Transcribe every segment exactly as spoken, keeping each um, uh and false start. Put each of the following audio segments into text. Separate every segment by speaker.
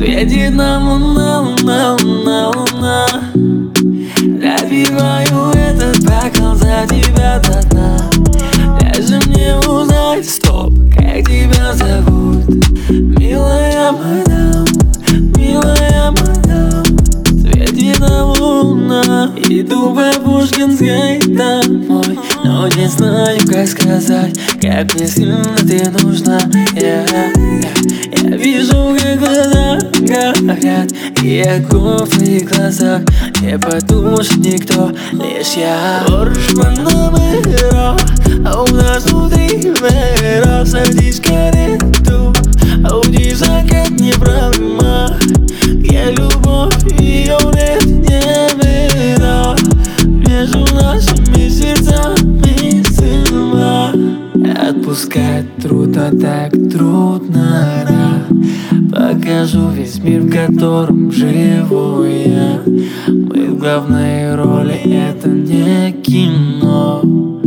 Speaker 1: Светит нам луна, луна, луна, луна. Допиваю этот бокал за тебя до дна. Даже мне узнать, стоп, как тебя зовут. Милая мадам, милая мадам. Светит нам луна. Иду по Пушкинской домой, но не знаю, как сказать, как мне сильно ты нужна. yeah, yeah. Я вижу, как глаза горят, и огонь в твоих глазах не потушит никто, лишь я. Порш Панамера, а у нас внутри мэра. Садись в карету, ауди закат не проблема. Я любовь, ее нет, не беда. Между нашими сердцами сила. Отпускать трудно, так трудно, да. Покажу весь мир, в котором живу я. Мы в главной роли, это не кино,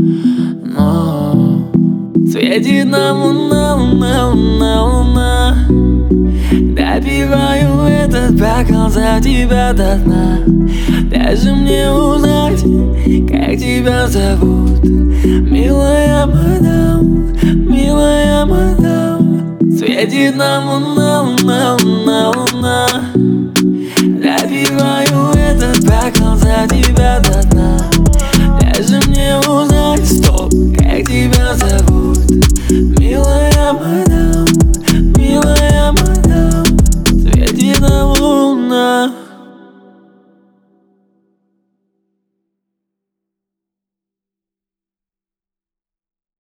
Speaker 1: но светит нам луна, луна, луна, луна. Допиваю этот бокал за тебя до дна. Даже мне узнать, как тебя зовут. Милая мадам, милая мадам. Светит нам луна, луна, луна, луна. Допиваю этот бокал за тебя до дна. Даже мне узнать, стоп, как тебя зовут. Милая мадам.